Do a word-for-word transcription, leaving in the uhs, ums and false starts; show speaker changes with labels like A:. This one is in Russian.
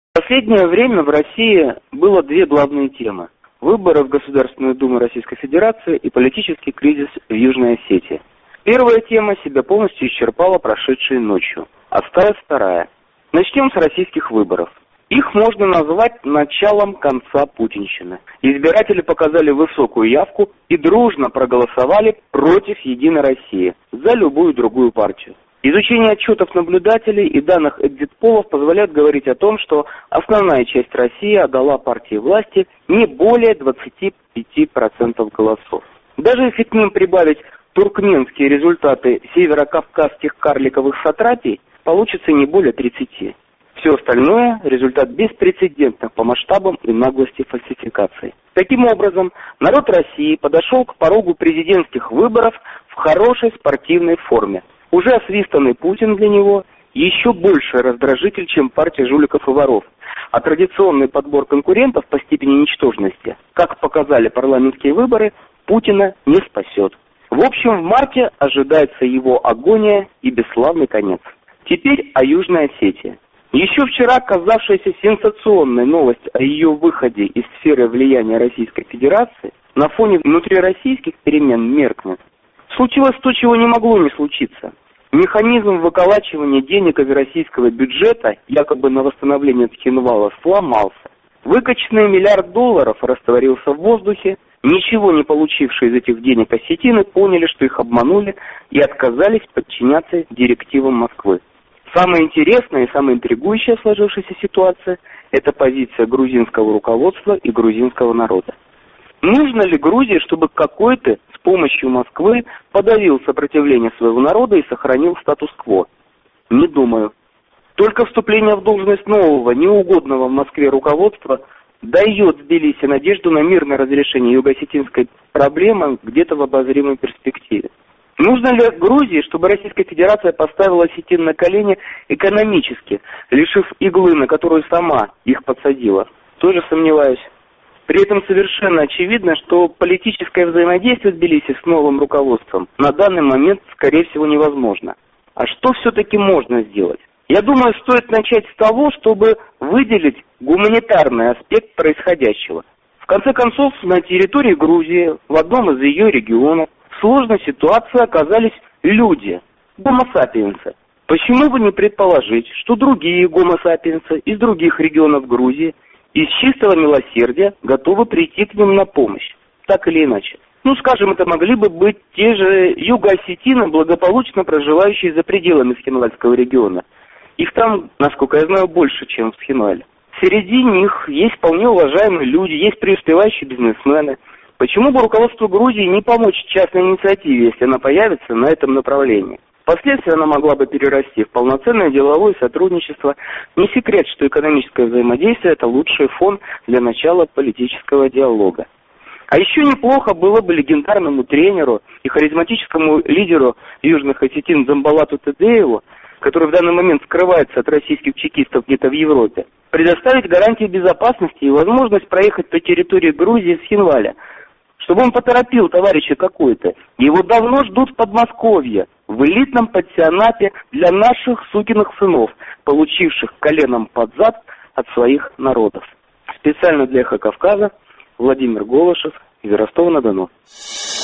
A: В последнее время в России было две главные темы: выборы в Государственную Думу Российской Федерации и политический кризис в Южной Осетии. Первая тема себя полностью исчерпала прошедшей ночью. Осталась вторая. Начнем с российских выборов. Их можно назвать началом конца путинщины. Избиратели показали высокую явку и дружно проголосовали против «Единой России» за любую другую партию. Изучение отчетов наблюдателей и данных экзит-полов позволяет говорить о том, что основная часть России отдала партии власти не более двадцати пяти процентов голосов. Даже если к ним прибавить туркменские результаты северокавказских карликовых сатрапий, получится не более тридцати. Все остальное – результат беспрецедентных по масштабам и наглости фальсификаций. Таким образом, народ России подошел к порогу президентских выборов в хорошей спортивной форме. Уже освистанный Путин для него еще больше раздражитель, чем партия жуликов и воров. А традиционный подбор конкурентов по степени ничтожности, как показали парламентские выборы, Путина не спасет. В общем, в марте ожидается его агония и бесславный конец. Теперь о Южной Осетии. Еще вчера казавшаяся сенсационной новость о ее выходе из сферы влияния Российской Федерации на фоне внутрироссийских перемен меркнет. Случилось то, чего не могло не случиться. Механизм выколачивания денег из российского бюджета, якобы на восстановление Цхинвала, сломался. Выкачанный миллиард долларов растворился в воздухе. Ничего не получившие из этих денег осетины поняли, что их обманули, и отказались подчиняться директивам Москвы. Самое интересное и самая интригующая сложившаяся ситуация – это позиция грузинского руководства и грузинского народа. Нужно ли Грузии, чтобы какой-то с помощью Москвы подавил сопротивление своего народа и сохранил статус-кво? Не думаю. Только вступление в должность нового, неугодного в Москве руководства дает Тбилиси надежду на мирное разрешение юго-осетинской проблемы где-то в обозримой перспективе. Нужно ли Грузии, чтобы Российская Федерация поставила осетин на колени экономически, лишив иглы, на которую сама их подсадила? Тоже сомневаюсь. При этом совершенно очевидно, что политическое взаимодействие Тбилиси с новым руководством на данный момент, скорее всего, невозможно. А что все-таки можно сделать? Я думаю, стоит начать с того, чтобы выделить гуманитарный аспект происходящего. В конце концов, на территории Грузии, в одном из ее регионов, в сложной ситуации оказались люди, гомо-сапиенсы. Почему бы не предположить, что другие гомо-сапиенсы из других регионов Грузии из чистого милосердия готовы прийти к ним на помощь, так или иначе? Ну, скажем, это могли бы быть те же юго-осетины, благополучно проживающие за пределами Цхинвальского региона. Их там, насколько я знаю, больше, чем в Цхинвале. Среди них есть вполне уважаемые люди, есть преуспевающие бизнесмены. Почему бы руководству Грузии не помочь частной инициативе, если она появится на этом направлении? Впоследствии она могла бы перерасти в полноценное деловое сотрудничество. Не секрет, что экономическое взаимодействие – это лучший фон для начала политического диалога. А еще неплохо было бы легендарному тренеру и харизматическому лидеру южных осетин Дзамбалату Тедееву, который в данный момент скрывается от российских чекистов где-то в Европе, предоставить гарантии безопасности и возможность проехать по территории Грузии с Цхинваля, чтобы он поторопил товарища какой-то. Его давно ждут в Подмосковье, в элитном пансионате для наших сукиных сынов, получивших коленом под зад от своих народов. Специально для «Эхо Кавказа» Владимир Голышев из Ростова-на-Дону.